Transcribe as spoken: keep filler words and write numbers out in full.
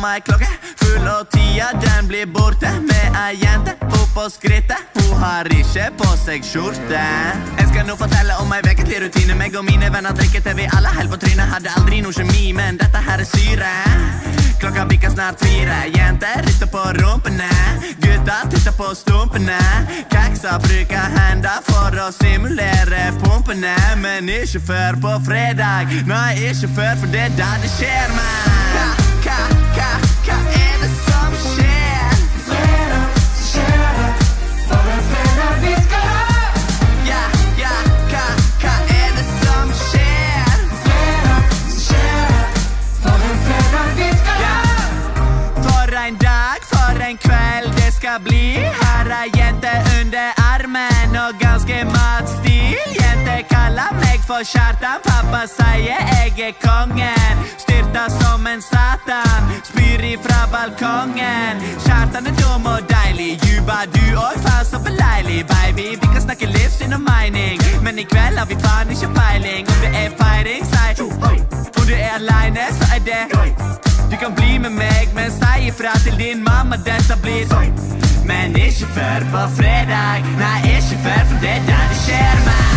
om ei klokke full og tida den blir borte med ei jente opp på skrittet. Hun har ikke på seg skjorte. Jeg skal nå fortelle om ei vekentlig rutine. Meg og mine venner drikker til vi alle helt på trynet. Hadde aldri noe kjemi, men dette her er syre. Klokka bikker snart fire. Jenter rister på rumpene. Gutta titter på stumpene. Kaksa bruker hender for å simulere pumpene. Men ikke før på fredag. Nei, ikke før, for det er da det skjer, man. Hva, hva, hva, hva er det som skjer? Fredag, så skjer det. For en fredag vi skal ha. Ja, ja, hva, hva er det som skjer? Fredag, så skjer det. For en fredag vi skal ha. For en dag, for en kveld det skal bli. Her er jente under armen og ganske matstil. Jente kaller meg for Kjartan. Pappa sier jeg er kongen. Styrta som en satan. Spyr ifra balkongen. Kjartan er dum og deilig. Juba du og faen så beleilig, baby. Vi kan snakke livssyn og mening, men i kveld har vi faen ikke peiling. Om det er feiring, si om du er alene, så er det du kan bli med meg, men si ifra til din mamma. Dette blir men ikke før på fredag. Nei, ikke før, for det er der det skjer, man.